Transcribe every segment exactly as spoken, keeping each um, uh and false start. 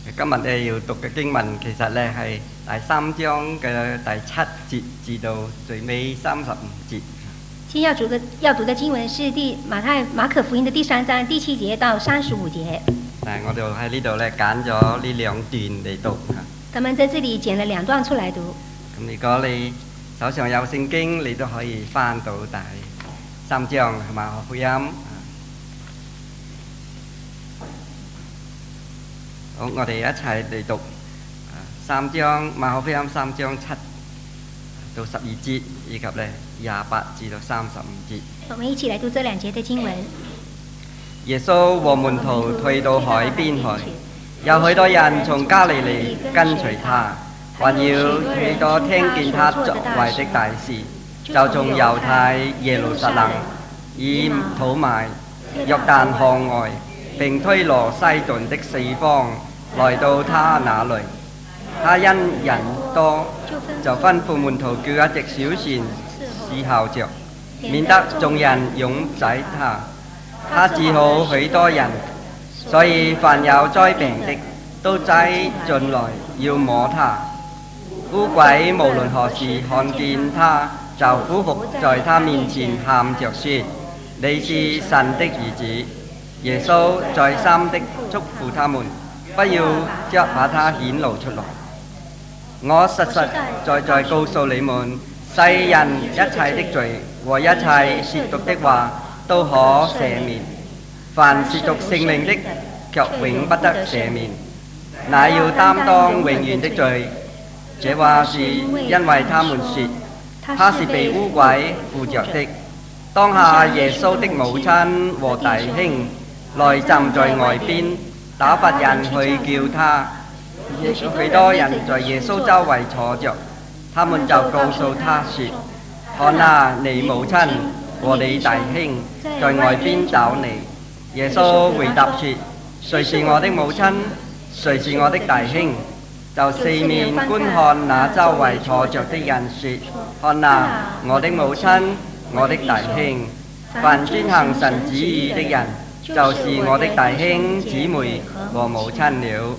今日咧要讀嘅經文其實咧係第三章嘅第七節至到最尾三十五節。 今天要讀的要讀的經文是第馬太馬可福音的第三章第七節到三十五節。 但係我哋喺呢度咧揀咗呢兩段嚟讀。 他們在這裡揀了兩段出來讀。 咁如果你手上有聖經，你都可以翻到第三章係馬可福音。好，我哋一齊嚟讀三章馬可福音三章七到十二節，以及咧廿八至到三十五節。 我們一起來讀這兩節的經文。 耶穌和門徒退到海邊去，有許多人從加利利跟隨他，還有許多聽見他作為的大事，就從猶太、耶路撒冷、以土買、約旦河外並推羅西頓的四方來到他那裡。他因人多，就吩咐門徒叫一隻小船伺候着，免得眾人擁擠他。他治好許多人，所以凡有災病的都擠進來要摸他。污鬼無論何時看見他，就俯伏在他面前喊着說：你是神的兒子。耶穌再三的囑咐他們，不要即把他顯露出來。我實實在在告訴你們，世人一切的罪和一切褻瀆的話都可赦免，凡褻瀆聖靈的卻永不得赦免，乃要擔當永遠的罪。這話是因為他們說他是被污鬼附着的。當下耶穌的母親和弟兄來站在外邊，打發人去叫他。許多人在耶穌周圍坐着，他們就告訴他說：看啊，你母親和你弟兄在外邊找你。耶穌回答說：誰是我的母親？誰是我的弟兄？就四面觀看那周圍坐着的人說：看啊，我的母親，我的弟兄。凡遵行神旨意的人，就是我的弟兄姊妹和母親了。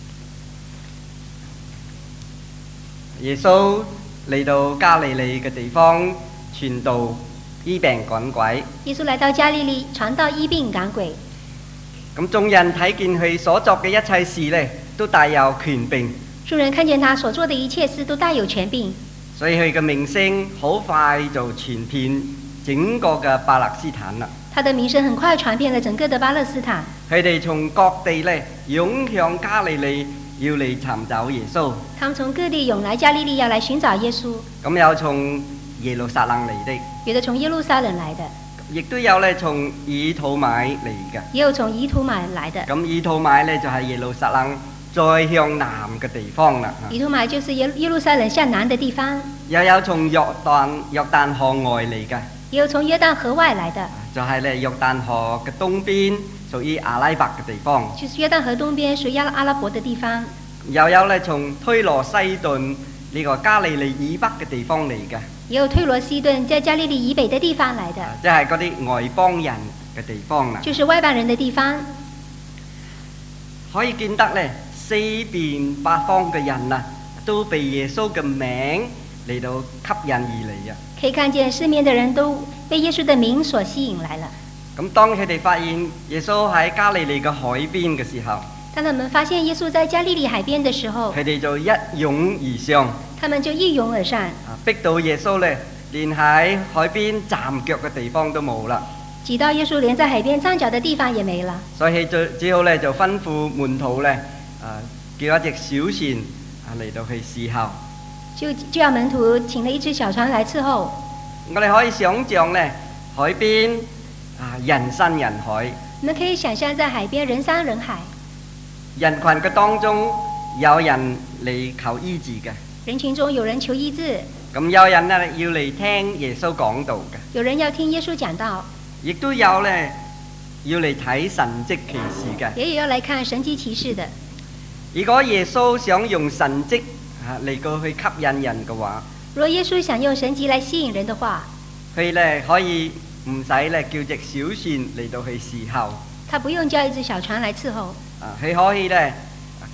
耶穌嚟到加利利嘅地方傳道醫病趕鬼。 耶穌來到加利利傳道醫病趕鬼。 咁眾人睇見佢所作嘅一切事呢，都帶有權柄。 眾人看見他所做的一切事都帶有權柄， 所以佢嘅名聲好快就傳遍整個嘅巴勒斯坦啦。 他的名聲很快傳遍了整個的巴勒斯坦。 佢哋從各地呢湧向加利利，要嚟尋找耶穌。 他們從各地湧來加利利，要來尋找耶穌。 咁有從耶路撒冷嚟的， 有的從耶路撒冷來的， 亦都有咧從以土買嚟嘅， 也有從以土買來的。 咁以土買咧就係耶路撒冷再向南嘅地方啦。 以土買就是耶耶路撒冷向南的地方。 又有從約旦約旦河外嚟嘅， 也有從約旦河外來的， 就係咧約旦河嘅東邊，屬於阿拉伯嘅地方。 就是約旦河東邊屬於阿拉伯的地方。 又有咧從推羅西頓呢個加利利以北嘅地方嚟嘅， 也有推羅西頓在加利利以北的地方來的， 即係嗰啲外邦人嘅地方啦。 就是外邦人的地方。 可以見得咧，四邊八方嘅人啊，都被耶穌嘅名嚟到吸引而嚟啊！ 可以看見四面的人都被耶穌的名所吸引來了。 咁當佢哋發現耶穌喺加利利嘅海邊嘅時候， 當他們發現耶穌在加利利海邊的時候， 佢哋就一擁而上， 他們就一擁而上， 逼到耶穌咧，連喺海邊站腳嘅地方都冇啦。 擠到耶穌連在海邊站腳的地方也沒了。 所以就只好咧就吩咐門徒咧，啊叫一隻小船啊嚟到去伺候。 就就要門徒請了一隻小船來伺候。 我哋可以想像咧，海邊啊人山人海。 我們可以想象在海邊人山人海， 人群嘅當中有人嚟求醫治嘅， 人群中有人求醫治， 咁有人咧要嚟聽耶穌講道嘅， 有人要聽耶穌講道， 亦都有咧要嚟睇神蹟奇事嘅， 也有要來看神蹟奇事的。 如果耶穌想用神蹟啊嚟過去吸引人嘅話， 如果耶穌想用神蹟來吸引人的話， 佢咧可以唔使咧叫隻小船嚟到去伺候， 他不用叫一隻小船來伺候， 啊佢可以咧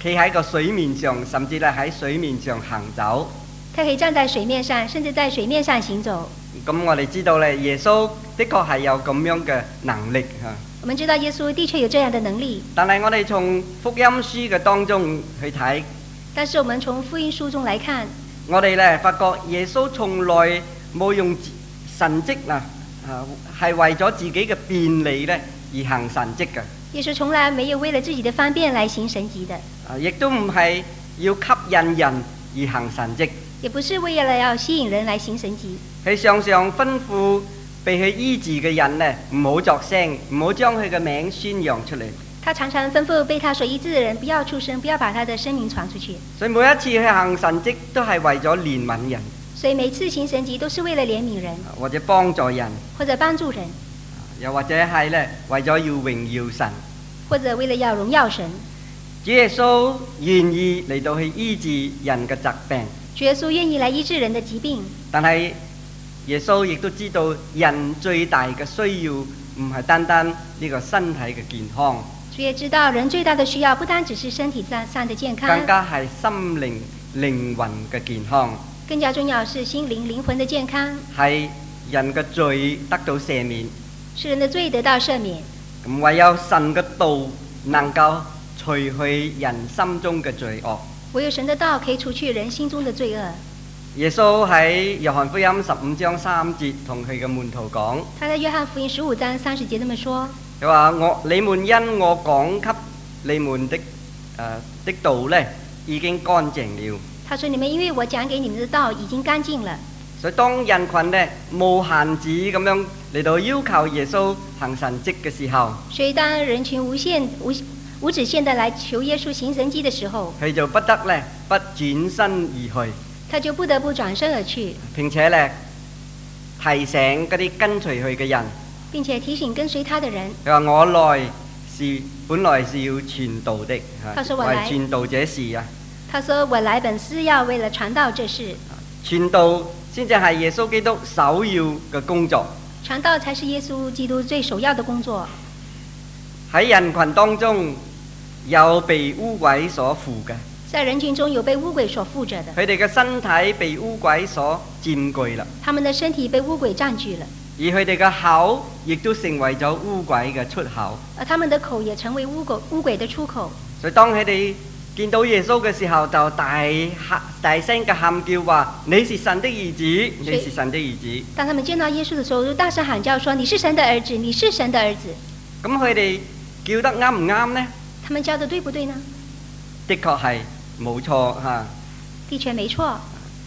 企喺個水面上，甚至咧喺水面上行走。 他可以站在水面上，甚至在水面上行走。 咁我哋知道咧，耶穌的確係有咁樣嘅能力嚇。 我們知道耶穌的確有這樣的能力， 但係我哋從福音書嘅當中去睇， 但是我們從福音書中來看， 我哋咧發覺耶穌從來冇用神蹟啊，啊係為咗自己嘅便利咧而行神蹟嘅。 耶穌從來沒有為了自己的方便來行神蹟的， 啊，亦都唔係要吸引人而行神蹟， 也不是為了要吸引人來行神蹟。 佢常常吩咐被佢醫治嘅人呢，唔好作聲，唔好將佢嘅名宣揚出嚟。 他常常吩咐被他所醫治的人不要出聲，不要把他的聲名傳出去。 所以每一次去行神蹟都係為咗憐憫人， 所以每次行神蹟都是為了憐憫人， 或者幫助人， 或者幫助人， 又或者係呢為咗要榮耀神， 或者為了要榮耀神。 主耶穌願意嚟到去醫治人嘅疾病， 主耶穌願意來醫治人的疾病， 但係耶穌亦都知道人最大嘅需要唔係單單呢個身體嘅健康， 主也知道人最大的需要不單只是身體上的健康， 更加係心靈靈魂嘅健康， 更加重要是心靈靈魂的健康， 係人嘅罪得到赦免， 是人的罪得到赦免。 咁唯有神嘅道能夠除去人心中嘅罪惡。 唯有神的道可以除去人心中的罪惡。 耶穌喺約翰福音十五章三節同佢嘅門徒講， 他在約翰福音十五章三十節這麼說： 佢話我你們因我講給你們的誒、呃、的道呢已經乾淨了。 他說：你們因為我講給你們的道已經乾淨了。 所以當人群呢無限制咁樣嚟到要求耶穌行神蹟嘅時候， 所以當人群無限無無止限地來求耶穌行神蹟的時候， 佢就不得呢不轉身而去。 他就不得不轉身而去， 並且呢提醒嗰啲跟隨佢嘅人， 並且提醒跟隨他的人。 佢話我來是本來是要傳道的， 他說我來為傳道這事啊。 他說我來本是要為了傳道這事。 傳道先至係耶穌基督首要嘅工作。 傳道才是耶穌基督最首要的工作。 喺人群當中有被污鬼所附嘅， 在人群中有被污鬼所附着的， 佢哋嘅身體被污鬼所佔據啦， 他們的身體被污鬼佔據了， 而佢哋嘅口亦都成為咗污鬼嘅出口， 而他們的口也成為污鬼污鬼的出口。 所以當佢哋見到耶穌嘅時候，就大喊大聲嘅喊叫話：你是神的兒子，你是神的兒子。 當他們見到耶穌的時候，就大聲喊叫說：你是神的兒子，你是神的兒子。 咁佢哋叫得啱唔啱呢？ 他們叫得對不對呢？ 的確係冇錯嚇。 的確沒錯。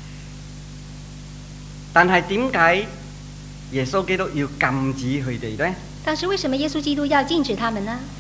但係點解耶穌基督要禁止佢哋呢？ 但是為什麼耶穌基督要禁止他們呢？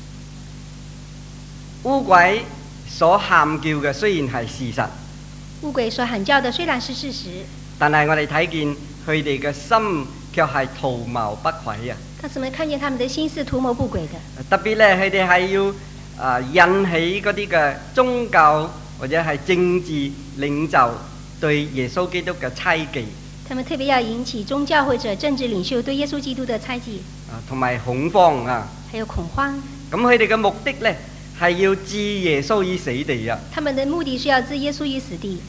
污鬼所喊叫嘅雖然係事實， 污鬼所喊叫的雖然是事實，但係我哋睇見佢哋嘅心卻係圖謀不軌啊！ 但是我們看見他們的心是圖謀不軌的。 特別咧，佢哋係要啊、呃、引起嗰啲嘅宗教或者係政治領袖對耶穌基督嘅猜忌。 他們特別要引起宗教或者政治領袖對耶穌基督的猜忌， 啊，同埋恐慌啊！ 還有恐慌。 咁佢哋嘅目的咧係要置耶穌於死地啊！ 他們的目的是要置耶穌於死地。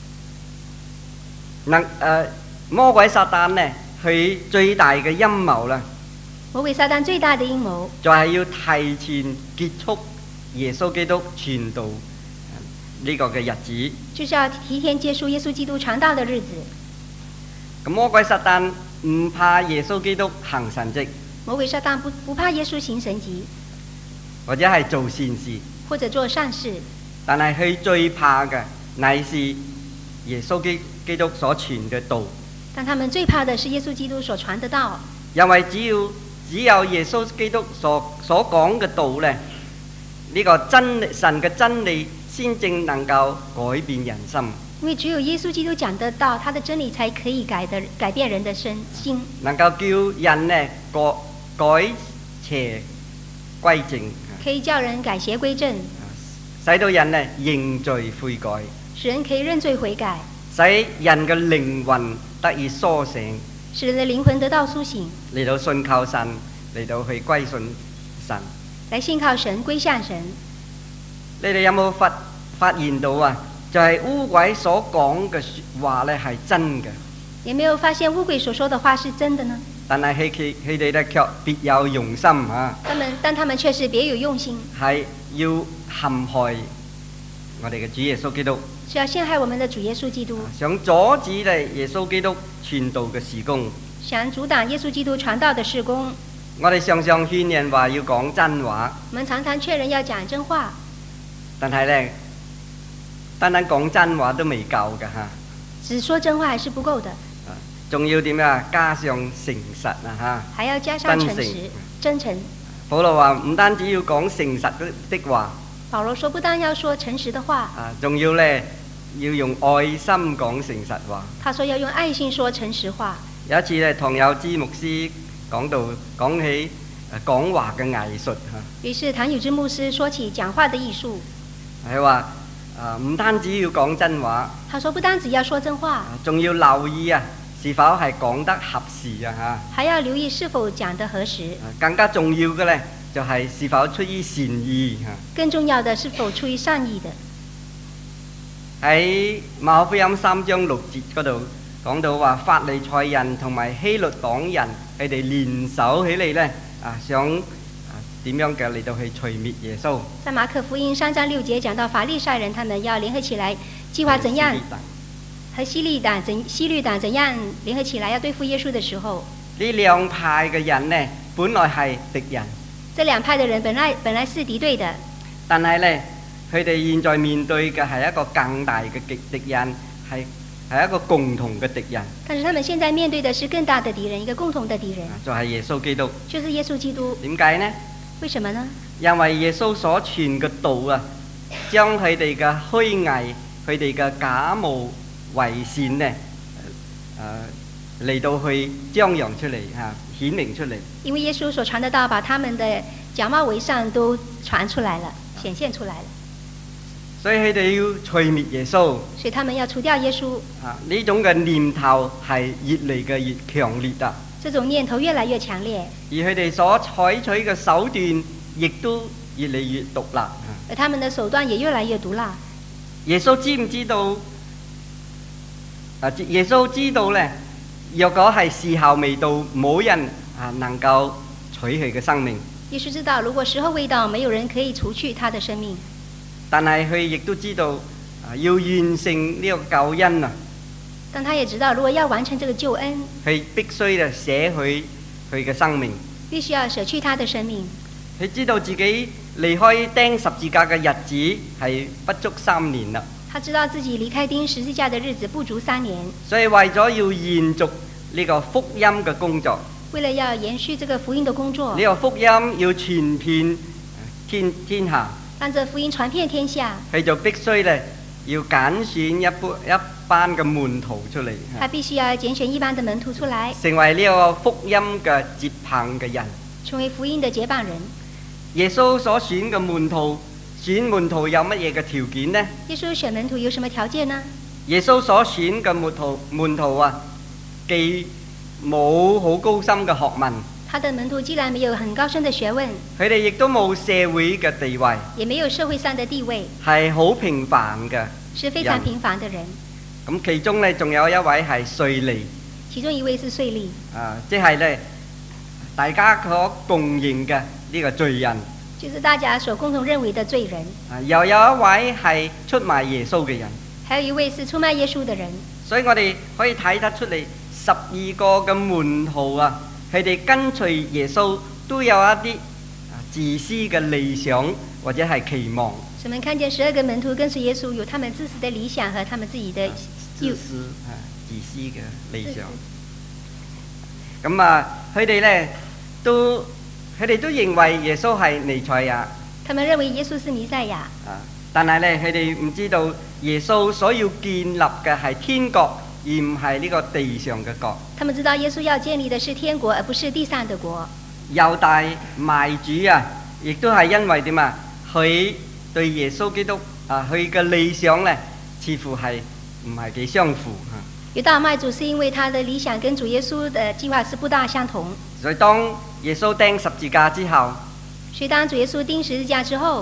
能誒、呃、魔鬼撒旦呢，佢最大嘅陰謀啦。 魔鬼撒旦最大的陰謀， 就係要提前結束耶穌基督傳道呢個嘅日子， 就是要提前結束耶穌基督傳道的日子。 咁魔鬼撒旦唔怕耶穌基督行神蹟， 魔鬼撒旦不不怕耶穌行神蹟， 或者係做善事， 或者做善事， 但係佢最怕嘅乃是耶穌基基督所傳嘅道。 但他們最怕的是耶穌基督所傳的道， 因為只要只有耶穌基督所所講嘅道咧，呢、這個真神嘅真理先正能夠改變人心。 因為只有耶穌基督講得到，他的真理才可以改的改變人的身心， 能夠叫人呢改改邪歸正， 可以叫人改邪歸正， 使到人呢認罪悔改， 使人可以認罪悔改， 使人嘅靈魂得以甦醒， 使人的靈魂得到甦醒， 嚟到信靠神，嚟到去歸順神， 來信靠神歸向神。 你哋有冇發發現到啊？就係污鬼所講嘅説話咧係真嘅， 有沒有發現污鬼所說的話是真的呢？ 但係佢佢佢哋咧卻別有用心啊！ 他們但他們卻是別有用心， 係要陷害我哋嘅主耶穌基督， 是要陷害我們的主耶穌基督， 想阻止咧耶穌基督傳道嘅事工， 想阻擋耶穌基督傳道的事工。 我哋常常勸人話要講真話， 我們常常勸人要講真話， 但係咧單單講真話都未夠㗎嚇， 只說真話還是不夠的， 仲要點啊？加上誠實啊嚇， 還要加上誠實、 真誠真誠。 保羅話唔單止要講誠實的話， 保羅說不單要說誠實的話， 啊，仲要咧要用愛心講誠實話。 他說要用愛心說誠實話。 有一次咧，唐有之牧師講到講起誒講話嘅藝術嚇， 於是唐有之牧師說起講話的藝術， 係話啊唔單止要講真話， 他說不單止要說真話， 仲要留意啊是否係講得合時啊嚇， 還要留意是否講得合時。 更加重要嘅咧就係、是、是否出於善意嚇。 更重要的是否出於善意的。 喺馬可福音三章六節嗰度講到話，法利賽人同埋希律黨人佢哋聯手起嚟咧啊，想啊點樣嘅嚟到去除滅耶穌。 在馬可福音三章六節講到法利賽人他們要聯合起來，計劃怎樣和希律黨怎希律黨怎樣聯合起來要對付耶穌的時候， 呢兩派嘅人呢，本來係敵人。 這兩派的人本來本來是敵對的， 但係呢，佢哋現在面對嘅係一個更大嘅敵敵人，係係一個共同嘅敵人。 但是他們現在面對的是更大的敵人，一個共同的敵人， 就係耶穌基督。 就是耶穌基督。 點解呢？ 為什麼呢？ 因為耶穌所傳嘅道啊，將佢哋嘅虛偽、佢哋嘅假冒為善呢，誒、呃、嚟到去張揚出嚟嚇，顯明出嚟。 因為耶穌所傳的道，把他們的假冒為善都傳出來了，顯現出來了。 所以佢哋要除滅耶穌。 所以他們要除掉耶穌。 啊，呢種嘅念頭係越嚟嘅越強烈啊！ 這種念頭越來越強烈， 而佢哋所採取嘅手段亦都越嚟越毒辣。 而他們的手段也越來越毒辣。 耶穌知唔知道？啊，耶穌知道呢，若果係時候未到，冇人啊能夠取佢嘅生命。 耶穌知道，如果時候未到，沒有人可以除去他的生命。 但係佢亦都知道，啊，要完成呢個救恩啊！ 但他也知道，如果要完成這個救恩， 佢必須咧捨去佢嘅生命。 必須要捨去他的生命。 佢知道自己離開釘十字架嘅日子係不足三年啦。 他知道自己離開釘十字架的日子不足三年， 所以為咗要延續呢個福音嘅工作， 為了要延續這個福音的工作， 呢個福音要傳遍天天下， 讓這福音傳遍天下， 佢就必須咧要揀選一班一班嘅門徒出嚟， 他必須要揀選一班的門徒出來， 成為呢個福音嘅接棒嘅人， 成為福音的接棒人。 耶穌所選嘅門徒，選門徒有乜嘢嘅條件呢？ 耶穌選門徒有什麼條件呢？ 耶穌所選嘅門徒門徒啊，既冇好高深嘅學問， 他的門徒既然沒有很高深的學問， 佢哋亦都冇社會嘅地位， 也沒有社會上的地位， 係好平凡嘅， 是非常平凡的人。 咁其中呢，仲有一位係稅吏， 其中一位是稅吏， 啊，即係呢大家所共認嘅呢個罪人， 就是大家所共同認為的罪人。 啊，又有一位係出賣耶穌嘅人， 還有一位是出賣耶穌的人。 所以我哋可以睇得出嚟，十二個嘅門徒啊，佢哋跟隨耶穌都有一啲自私嘅理想或者係期望。 我們看見十二個門徒跟隨耶穌，有他們自私的理想和他們自己的自私啊，自私嘅理想。咁啊，佢哋呢都，佢哋都認為耶穌係彌賽亞。 他們認為耶穌是彌賽亞。 啊，但係呢，佢哋唔知道耶穌所要建立嘅係天國，而唔係呢個地上嘅國。 他們知道耶穌要建立的是天國，而不是地上的國。 猶大賣主啊，亦都係因為點啊？佢對耶穌基督啊，佢嘅理想呢，似乎係唔係幾相符嚇。 猶大賣主是因為他的理想跟主耶穌的計劃是不大相同。 所以當耶穌釘十字架之後， 所以當主耶穌釘十字架之後，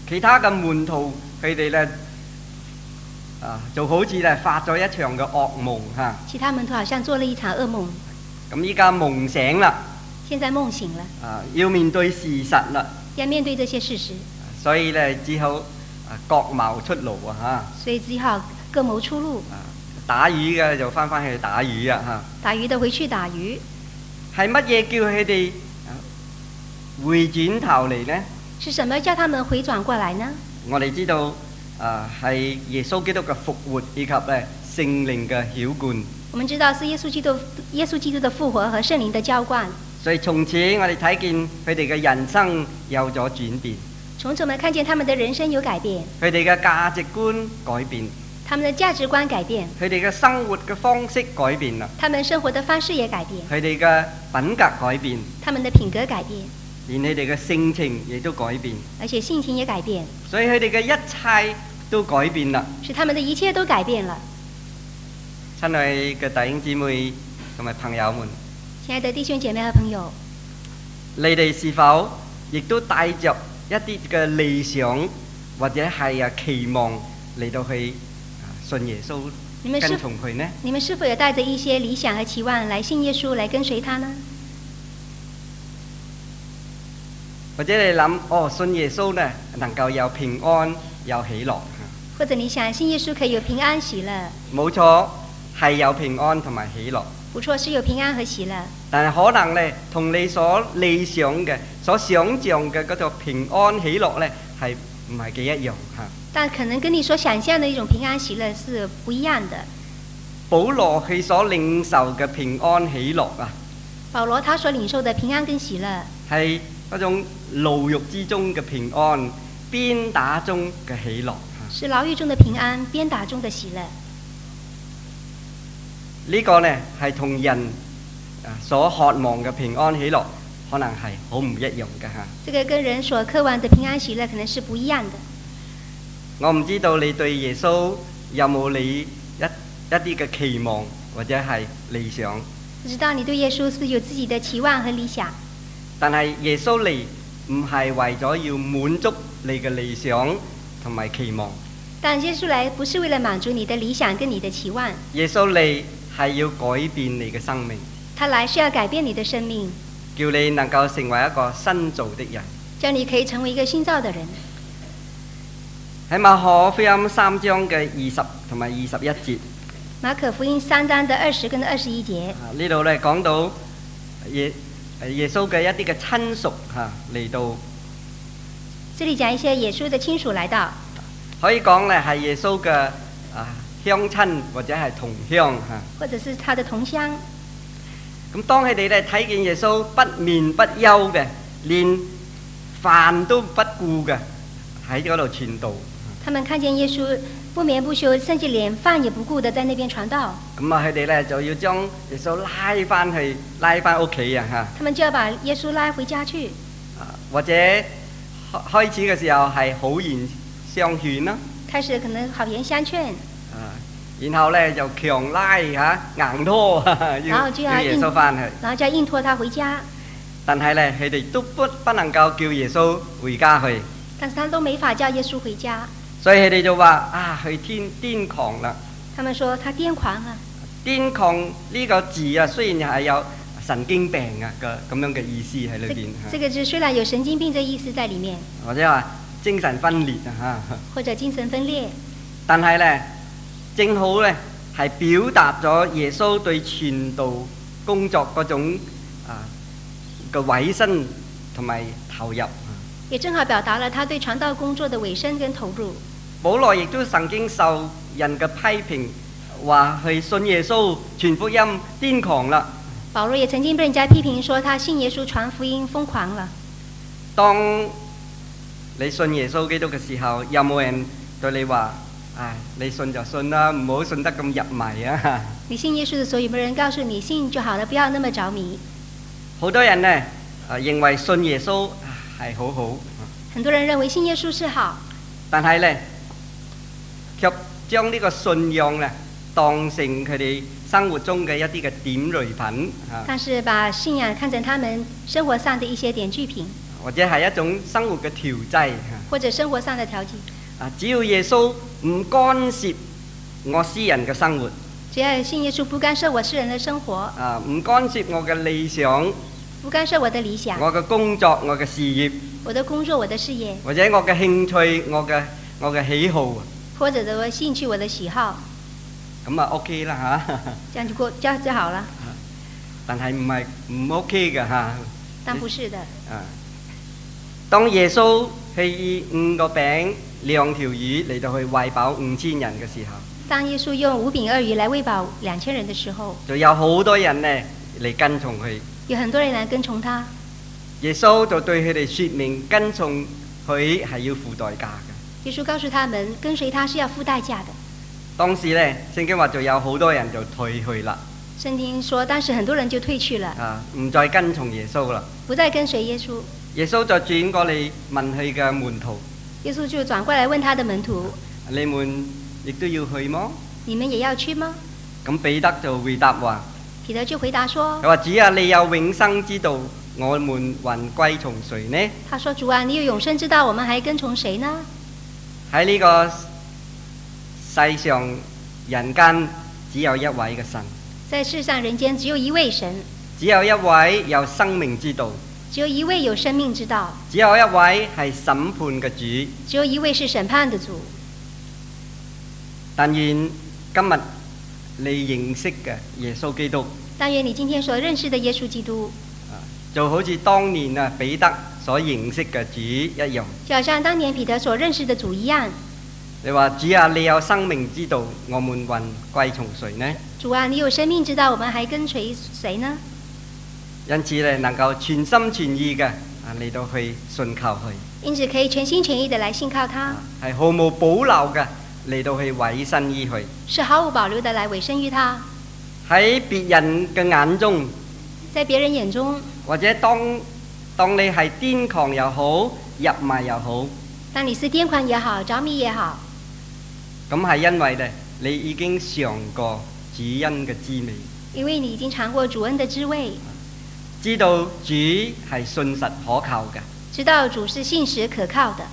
其他嘅門徒佢哋咧啊，就好似咧發咗一場嘅噩夢嚇。 其他門徒好像做了一場噩夢。 咁依家夢醒啦， 現在夢醒了， 啊，要面對事實啦， 要面對這些事實， 所以咧只好啊各謀出路啊嚇。 所以只好各謀出路。 啊，打魚嘅就翻返去打魚啊嚇。 打魚的回去打魚。 係乜嘢叫佢哋回轉頭嚟呢？ 是什麼叫他們回轉過來呢？ 我哋知道啊，係耶穌基督嘅復活以及咧聖靈嘅澆灌。 我們知道是耶穌基督耶穌基督的復活和聖靈的澆灌。 所以從此我哋睇見佢哋嘅人生有咗轉變。 從此我們看見他們的人生有改變。 佢哋嘅價值觀改變。 他們的價值觀改變。 佢哋嘅生活嘅方式改變啦。 他們生活的方式也改變。 佢哋嘅品格改變。 他們的品格改變。 連佢哋嘅性情亦都改變。 而且性情也改變。 所以佢哋嘅一切都改變啦。 使他們的一切都改變了。 親愛嘅弟兄姊妹同埋朋友們， 親愛的弟兄姐妹和朋友， 你哋是否亦都帶着一啲嘅理想或者係啊期望嚟到去信耶穌跟從佢呢？ 你們是否有帶着一些理想和期望來信耶穌來跟隨他呢？ 或者你諗哦，信耶穌呢能夠有平安有喜樂。 或者你想信耶穌可以有平安喜樂？冇錯，係有平安同埋喜樂。 不錯，是有平安和喜樂。 但係可能呢，同你所理想嘅、所想像嘅嗰個平安喜樂呢，係唔係幾一樣嚇？ 但可能跟你所想象的一種平安喜樂是不一樣的。 保羅佢所領受嘅平安喜樂啊， 保羅他所領受的平安跟喜樂係嗰種牢獄之中嘅平安，鞭打中嘅喜樂。 是牢獄中的平安，鞭打中的喜樂。 呢個呢係同人所渴望嘅平安喜樂，可能係好唔一樣嘅嚇。 這個跟人所渴望的平安喜樂可能是不一樣的。 我唔知道你對耶穌有冇你一一啲嘅期望或者係理想。 不知道你對耶穌是不是有自己的期望和理想？ 但係耶穌嚟唔係為咗要滿足你嘅理想同埋期望。 但耶穌來不是為了滿足你的理想跟你的期望。 耶穌嚟係要改變你嘅生命。 他來是要改變你的生命， 叫你能夠成為一個新造的人。 叫你可以成為一個新造的人。 喺馬可福音三章嘅二十同埋二十一節。 馬可福音三章的二十跟二十一節。 呢度咧講到耶耶穌嘅一啲嘅親屬嚇嚟到。 這裡講一些耶穌的親屬來到。 可以講咧係耶穌嘅啊鄉親或者係同鄉嚇。或者是他的同鄉。咁當佢哋咧睇見耶穌不眠不休嘅，連飯都不顧嘅喺嗰度傳道。 他們看見耶穌不眠不休，甚至連飯也不顧的在那邊傳道。 咁啊，佢哋咧就要將耶穌拉翻去，拉翻屋企啊嚇。他們就要把耶穌拉回家去。 啊，或者開始嘅時候係好言相勸啦。 開始可能好言相勸。 啊，然後咧就強拉嚇、硬拖，要叫耶穌翻去。 然後就要硬拖他回家。 但係咧，佢哋都不不能夠叫耶穌回家去。 但是他都沒法叫耶穌回家。 所以佢哋就話啊，佢癲癲狂啦。 他們說他癲狂了。 癲狂呢個字啊，雖然係有神經病啊嘅咁樣嘅意思喺裏邊。 這個字雖然有神經病嘅意思在裡面， 或者話精神分裂啊嚇。 或者精神分裂。 但係咧，正好咧係表達咗耶穌對傳道工作嗰種啊嘅委身同埋投入。 也正好表達了他對傳道工作的委身跟投入。 保羅亦都曾經受人嘅批評，話佢信耶穌傳福音癲狂啦。 保羅也曾經被人家批評說他信耶穌傳福音瘋狂了。 當你信耶穌基督嘅時候，有冇人對你話：唉，你信就信啦，唔好信得咁入迷啊？ 你信耶穌嘅時候，有冇人告訴你信就好了，不要那麼着迷？ 好多人呢，啊認為信耶穌係好好。 很多人認為信耶穌是好， 但係呢，卻將呢個信仰呢當成佢哋生活中嘅一啲嘅點綴品。 但是把信仰看成他們生活上的一些點綴品。 或者係一種生活嘅調劑或者生活上的調劑。 啊，只要耶穌唔干涉我私人嘅生活， 只要信耶穌不干涉我私人的生活， 啊，唔干涉我嘅理想， 不干涉我的理想， 我嘅工作，我嘅事業， 我的工作，我的事業， 或者我嘅興趣，我嘅我嘅喜好， 或者我興趣，我的喜好， 咁啊 OK 啦嚇。 這樣就過，這樣就好了。 但係唔係唔 OK 嘅嚇。 但不是的。 啊，當耶穌係以五個餅兩條魚嚟到去餵飽五千人嘅時候， 當耶穌用五餅二魚來餵飽兩千人的時候， 就有好多人呢嚟跟從佢。 有很多人來跟從他。 耶穌就對佢哋説明，跟從佢係要付代價嘅。 耶穌告訴他們，跟隨他是要付代價的。 當時呢，聖經話就有好多人就退去啦。 聖經說，當時很多人就退去了， 啊，唔再跟從耶穌啦。 不再跟隨耶穌。 耶穌就轉過嚟問佢嘅門徒， 耶穌就轉過來問他的門徒： 你們亦都要去麼？ 你們也要去嗎？ 咁彼得就回答話： 彼得就回答說： 佢話主啊，你有永生之道，我們還歸從誰呢？ 他說：主啊，你有永生之道，我們還跟從誰呢？ 喺呢個世上人間只有一位嘅神， 在世上人間只有一位神， 只有一位有生命之道， 只有一位有生命之道， 只有一位係審判嘅主， 只有一位是審判的主。 但願今日你認識嘅耶穌基督， 但願你今天所認識的耶穌基督， 就好似當年啊彼得所認識嘅主一樣， 就好像當年彼得所認識的主一樣。 你話主啊，你有生命之道，我們還歸從誰呢？ 主啊，你有生命之道，我們還跟隨誰呢？ 因此咧，能夠全心全意嘅啊嚟到去信靠佢， 因此可以全心全意的來信靠他， 係毫無保留嘅嚟到去委身於佢， 是毫無保留的來委身於他。 喺別人嘅眼中， 在別人眼中， 或者當當你係癲狂又好，入迷又好， 當你是癲狂也好，着迷也好， 咁係因為咧，你已經嘗過主恩嘅滋味， 因為你已經嘗過主恩的滋味， 知道主係信實可靠嘅， 知道主是信實可靠的，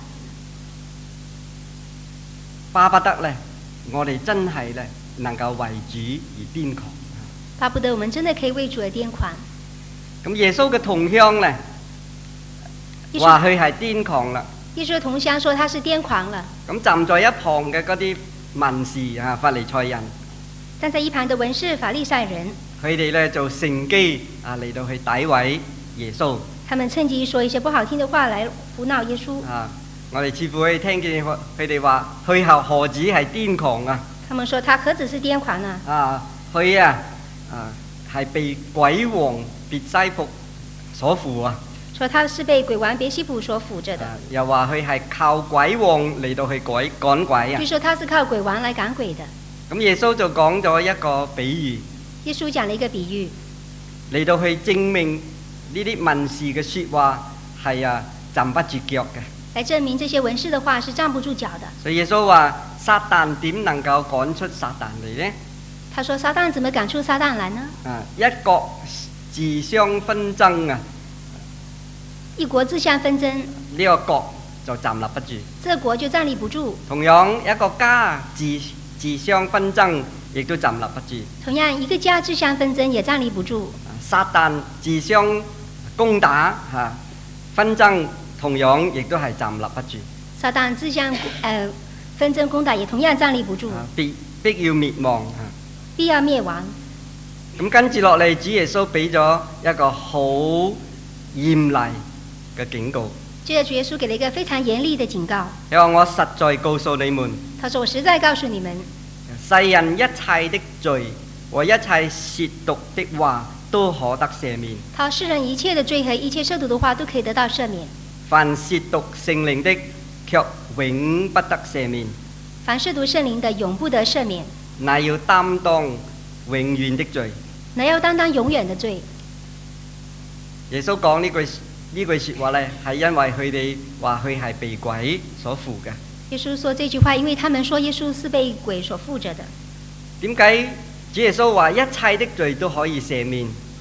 巴不得咧，我哋真係咧能夠為主而癲狂。 巴不得我們真的可以為主而癲狂。 咁耶穌嘅同鄉咧，話佢係癲狂啦。 耶穌同鄉說他是癲狂了。 咁站在一旁嘅嗰啲文士啊、法利賽人， 站在一旁的文士、法利賽人， 佢哋咧就乘機啊嚟到去詆毀耶穌。 他們趁機說一些不好聽的話來胡鬧耶穌。 啊，我哋似乎可以聽見佢哋話：佢後何止係癲狂啊！ 他們說他何止是癲狂啊！ 啊，佢啊啊係被鬼王別西卜所附啊！ 說他是被鬼王別西卜所附着的。 啊、又話佢係靠鬼王嚟到去趕趕鬼啊！ 據說他是靠鬼王來趕鬼的。 咁耶穌就講咗一個比喻。 耶穌講了一個比喻， 嚟到去證明呢啲文士嘅説話係啊站不住腳嘅。 來證明這些文士的話是站不住腳的。 所以耶穌話：撒旦點能夠趕出撒旦嚟呢？ 他說：撒旦怎麼趕出撒旦來呢？ 啊，一國自相紛爭啊！ 一國自相紛爭， 呢個國就站立不住。 這國就站立不住。 同樣一個家自自相紛爭，亦都站立不住。 同樣一個家自相紛爭，也站立不住。 撒旦自相攻打嚇、啊、紛爭，同樣亦都係站立不住。 撒旦自相誒、呃、紛爭攻打，也同樣站立不住。 啊、必必要滅亡嚇。啊、 必要滅亡。 咁跟住落嚟，主耶穌俾咗一個好嚴厲嘅警告。 接着主耶穌給了一個非常嚴厲的警告。 佢話：我實在告訴你們， 他說：我實在告訴你們， 世人一切的罪和一切褻瀆的話都可得赦免。 他世人一切的罪和一切褻瀆的話都可以得到赦免。 凡褻瀆聖靈的，卻永不得赦免。 凡褻瀆聖靈的，永不得赦免。 乃要擔當永遠的罪。 乃要擔當永遠的罪。 耶穌講呢句呢句説話呢，係因為佢哋話佢係被鬼所附嘅。 耶穌說這句話，因為他們說耶穌是被鬼所附着的。 點解主耶穌話一切的罪都可以赦免？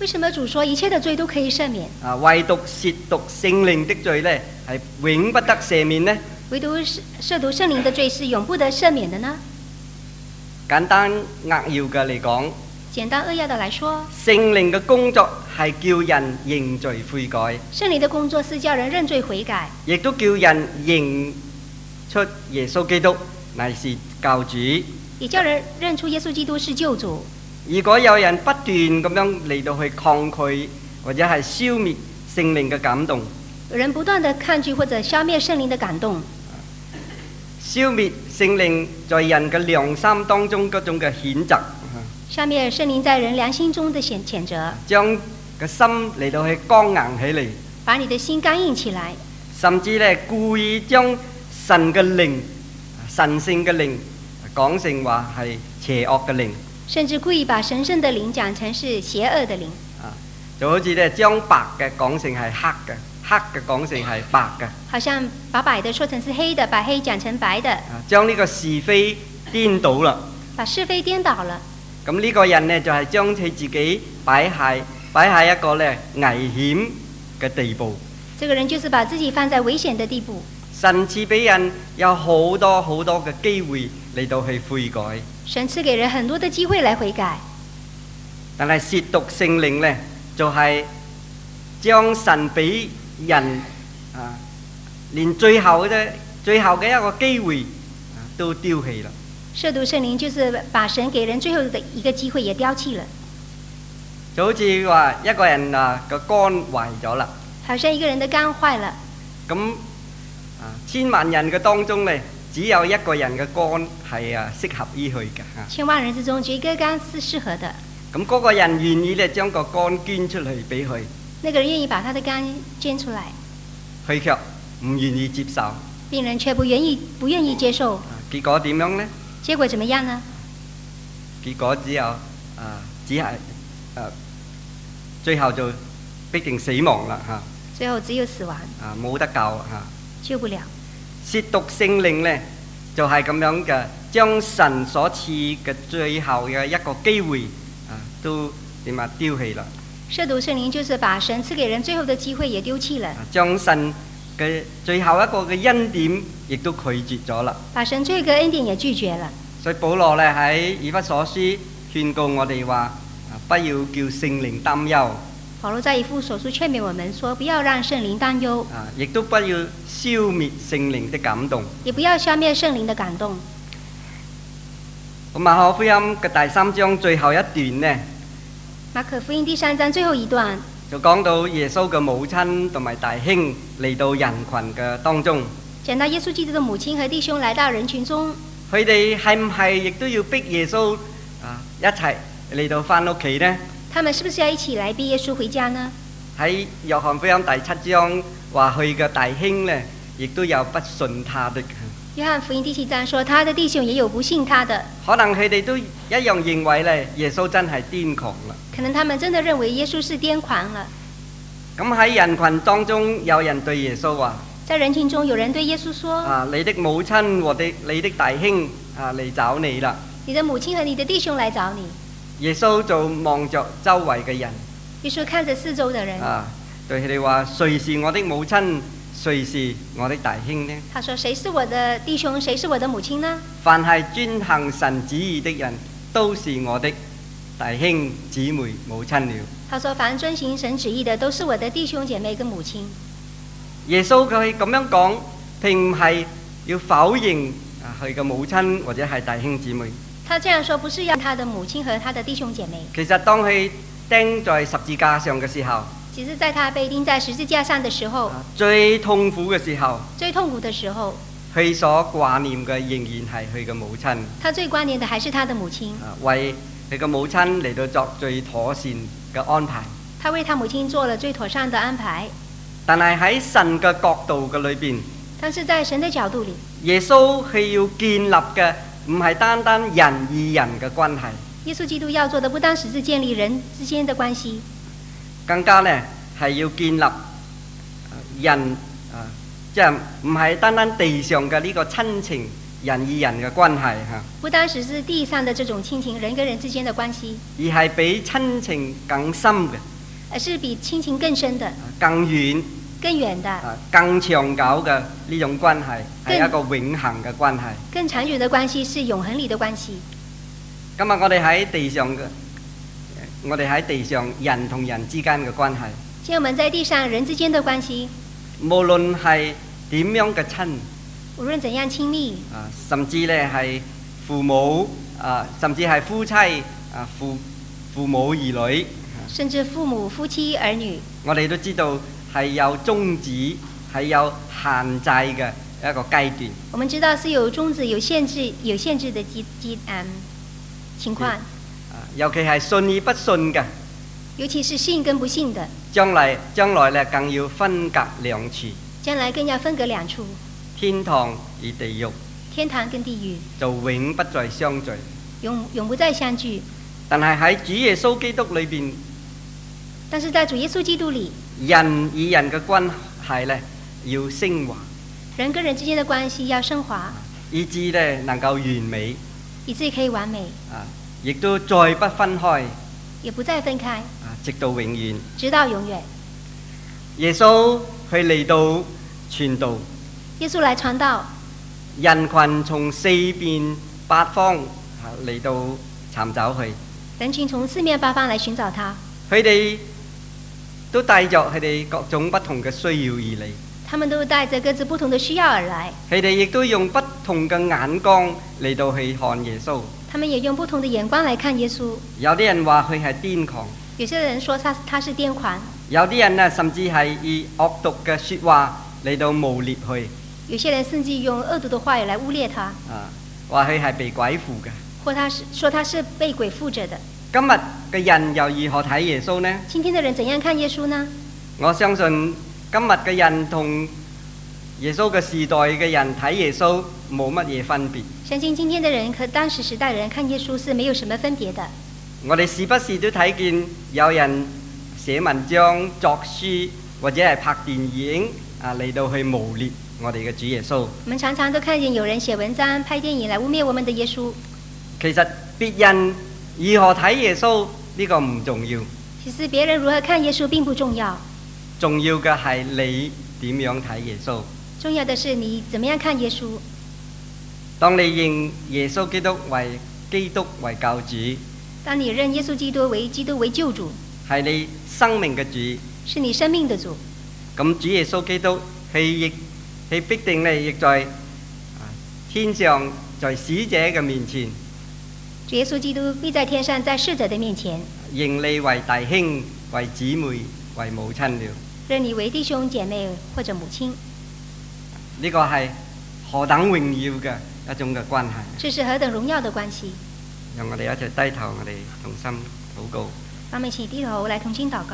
為什麼主說一切的罪都可以赦免？ 啊，唯獨褻瀆聖靈的罪呢，係永不得赦免呢？ 唯獨褻瀆聖靈的罪是永不得赦免的呢？ 簡單扼要嘅嚟講， 簡單扼要的來說， 聖靈嘅工作係叫人認罪悔改， 聖靈的工作是叫人認罪悔改， 亦都叫人認出耶穌基督乃是救主。 也叫人認出耶穌基督是救主。 如果有人不斷咁樣嚟到去抗拒或者係消滅聖靈嘅感動， 有人不斷地抗拒或者消滅聖靈的感動， 消滅聖靈在人嘅良心當中嗰種嘅譴責， 消滅聖靈在人良心中的譴譴責， 將個心嚟到去剛硬起嚟， 把你的心剛硬起來， 甚至咧故意將神嘅靈、神聖嘅靈講成話係邪惡嘅靈， 甚至故意把神聖的靈講成是邪惡的靈。 啊，就好似咧將白嘅講成係黑嘅，黑嘅講成係白嘅。 好像把白的說成是黑的，把黑講成白的。 啊，將呢個是非顛倒啦。 把是非顛倒了。 咁呢個人呢，就係將佢自己擺喺擺喺一個咧危險嘅地步。 這個人就是把自己放在危險的地步。 神賜俾人有好多好多嘅機會嚟到去悔改。 神賜給人很多的機會來悔改。 但係褻瀆聖靈呢，就係、是、將神俾人啊，連最後嘅最後嘅一個機會、啊、都丟棄啦。 褻瀆聖靈就是把神給人最後的一個機會也丟棄了。 就好似話一個人啊個肝壞咗啦， 好像一個人的肝壞了。 咁啊千萬人嘅當中呢，只有一個人嘅肝係啊適合醫去嘅嚇。 千萬人之中，只有一個肝是適合的。 咁嗰個人願意咧將個肝捐出嚟俾佢， 那個人願意把他的肝捐出來， 佢卻唔願意接受。 病人卻不願意不願意接受。 結果點樣呢？ 結果怎麼樣呢？ 結果只有啊，只係啊，最後就必定死亡啦嚇。 最後只有死亡。 啊，冇得救嚇。 救不了。 褻瀆聖靈呢，就係、是、咁樣嘅，將神所賜嘅最後嘅一個機會啊，都點啊丟棄啦。 褻瀆聖靈就是把神賜給人最後的機會也丟棄了。 將神嘅最後一個嘅恩典，亦都拒絕咗啦。 把神最後一個恩典也拒絕了。 所以保羅咧喺以弗所書勸告我哋話：不要叫聖靈擔憂。 保羅在以弗所書勸勉我們說：不要讓聖靈擔憂。 啊，亦都不要消滅聖靈的感動。 也不要消滅聖靈的感動。 咁馬可福音嘅第三章最後一段呢？ 馬可福音第三章最後一段就講到耶穌嘅母親同埋弟兄嚟到人群嘅當中。 講到耶穌基督嘅母親和弟兄來到人群中。 佢哋係唔係亦都要逼耶穌啊一齊嚟到返屋企呢？ 他們是不是要一起來逼耶穌回家呢？ 喺約翰福音第七章話佢嘅弟兄呢，亦都有不信他的。 約翰福音第七章說，他的弟兄也有不信他的。 可能佢哋都一樣認為咧，耶穌真係癲狂啦。 可能他們真的認為耶穌是癲狂了。 咁喺人群當中，有人對耶穌話： 在人群中有人對耶穌說： 啊，你的母親和你你的弟兄啊嚟找你啦。 你的母親和你的弟兄來找你。 耶穌就望着周圍嘅人。 耶穌看着四周的人。 啊，對佢哋話：誰是我的母親？誰是我的弟兄呢？ 他說：誰是我的弟兄？誰是我的母親呢？ 凡係遵行神旨意的人，都是我的弟兄姊妹母親了。 他說：凡遵行神旨意的，都是我的弟兄姐妹跟母親。 耶穌佢咁樣講，並唔係要否認啊佢嘅母親或者係弟兄姊妹。 他這樣說不是要他的母親和他的弟兄姐妹。 其實當佢釘在十字架上嘅時候， 其實在他被釘在十字架上的時候， 最痛苦嘅時候， 最痛苦的時候， 佢所掛念嘅仍然係佢嘅母親。 他最掛念的還是他的母親。 為佢嘅母親嚟到作最妥善嘅安排。 他為他母親做了最妥善的安排。 但係喺神嘅角度嘅裏邊， 但是在神的角度裏， 耶穌係要建立嘅唔係單單人與人嘅關係。 耶穌基督要做的不單只是建立人之間的關係，更加呢係要建立人啊，即係唔係單單地上嘅呢個親情人與人嘅關係嚇。 不單只是地上的這種親情人跟人之間的關係， 而係比親情更深嘅而是比親情更深的、 更遠、 更遠的、 啊更長久嘅呢種關係，係一個永恆嘅關係。 更長久的關係是永恆裡的關係。 今日我哋喺地上嘅，我哋喺地上人同人之間嘅關係。 今日我們在地上人之間的關係， 無論係點樣嘅親， 無論怎樣親密， 啊，甚至咧係父母啊，甚至係夫妻啊，父父母兒女， 甚至父母、夫妻、兒女， 我哋都知道係有終止，係有限制嘅一個階段。 我們知道是有終止、有限制、有限制的基基嗯情況。 尤其係信與不信嘅， 尤其是信跟不信的， 將來將來咧更要分隔兩處。 將來更要分隔兩處。 天堂與地獄， 天堂跟地獄就永不再相聚， 永永不再相聚。 但係喺主耶穌基督裏邊， 但是在主耶穌基督裡， 人與人嘅關係咧要升華， 人跟人之間的關係要升華， 以致咧能夠完美， 以致可以完美， 啊，亦都再不分開， 也不再分開， 啊，直到永遠。 直到永遠。 耶穌佢嚟到傳道， 耶穌來傳道， 人群從四面八方啊嚟到尋找佢， 人群從四面八方來尋找他， 佢哋都帶着佢哋各種不同嘅需要而嚟。 他們都帶着各自不同的需要而來， 佢哋亦都用不同嘅眼光嚟到去看耶穌。 他們也用不同的眼光來看耶穌。 有啲人話佢係癲狂， 有些人說他他是癲狂， 有啲人啊甚至係以惡毒嘅說話嚟到誣蔑佢。 有些人甚至用惡毒的話語來污蔑他， 啊，話佢係被鬼附嘅。 或他是說他是被鬼附着的。 今日嘅人又如何睇耶穌呢？ 今天的人怎樣看耶穌呢？ 我相信今日嘅人同耶穌嘅時代嘅人睇耶穌冇乜嘢分別。 相信今天的人和當時時代的人看耶穌是沒有什麼分別的。 我哋時不時都睇見有人寫文章、作書或者係拍電影啊嚟到去誣蔑我哋嘅主耶穌。 我們常常都看見有人寫文章、拍電影來污蔑我們的耶穌。 其實別人如何睇耶穌呢個唔重要， 其實別人如何看耶穌並不重要， 重要嘅係你點樣睇耶穌。 重要的是你怎麼樣看耶穌。 當你認耶穌基督為基督為救主， 當你認耶穌基督為基督為救主， 係你生命嘅主， 是你生命的主， 咁主耶穌基督佢亦佢必定咧亦在天上在使者嘅面前， 主耶穌基督必在天上在侍者的面前認你為弟兄、為姊妹、為母親了。 認你為弟兄姐妹或者母親， 呢個係何等榮耀嘅一種嘅關係。 這是何等榮耀的關係。 讓我哋一齊低頭，我哋同心禱告。 讓我們一起低頭來同心禱告。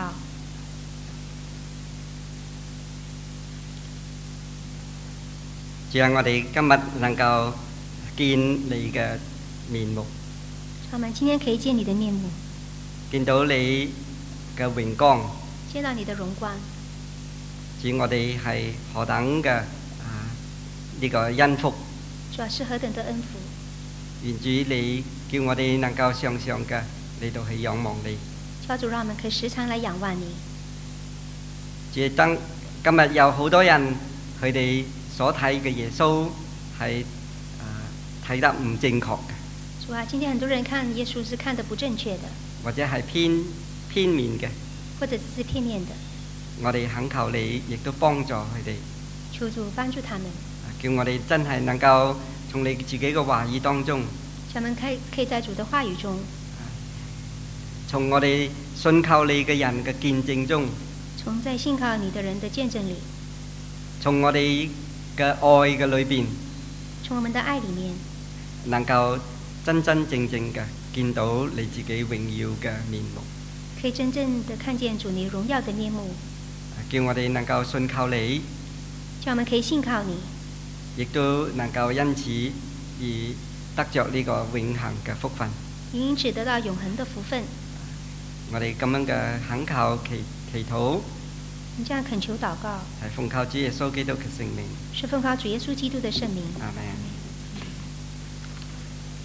主啊，我哋今日能夠見你嘅面目， 我們今天可以見你的面目， 見到你嘅榮光， 見到你的榮光。 主，我哋係何等嘅啊呢個恩福。 主要是何等的恩福。 願主你叫我哋能夠常常嘅嚟到去仰望你。 求主讓我們可以時常來仰望你。 主，當今日有好多人佢哋所睇嘅耶穌係啊睇得唔正確嘅。 主啊，今天很多人看耶穌是看得不正確的， 或者係偏片面嘅， 或者只是片面的。 我哋懇求你，亦都幫助佢哋。 求主幫助他們， 叫我哋真係能夠從你自己嘅話語當中， 他們可以可以在主的話語中， 從我哋信靠你嘅人嘅見證中， 從在信靠你的人的見證裏， 從我哋嘅愛嘅裏邊， 從我們的愛裏面， 能夠真真正正嘅見到你自己榮耀嘅面目， 可以真正的看見主你榮耀的面目， 叫我哋能夠信靠你， 叫我們可以信靠你， 亦都能夠因此而得着呢個永恆嘅福分。 因此得到永恆的福分。 我哋咁樣嘅懇求祈祈禱， 你這樣懇求禱告， 係奉靠主耶穌基督嘅聖名。 是奉靠主耶穌基督的聖名。 阿們。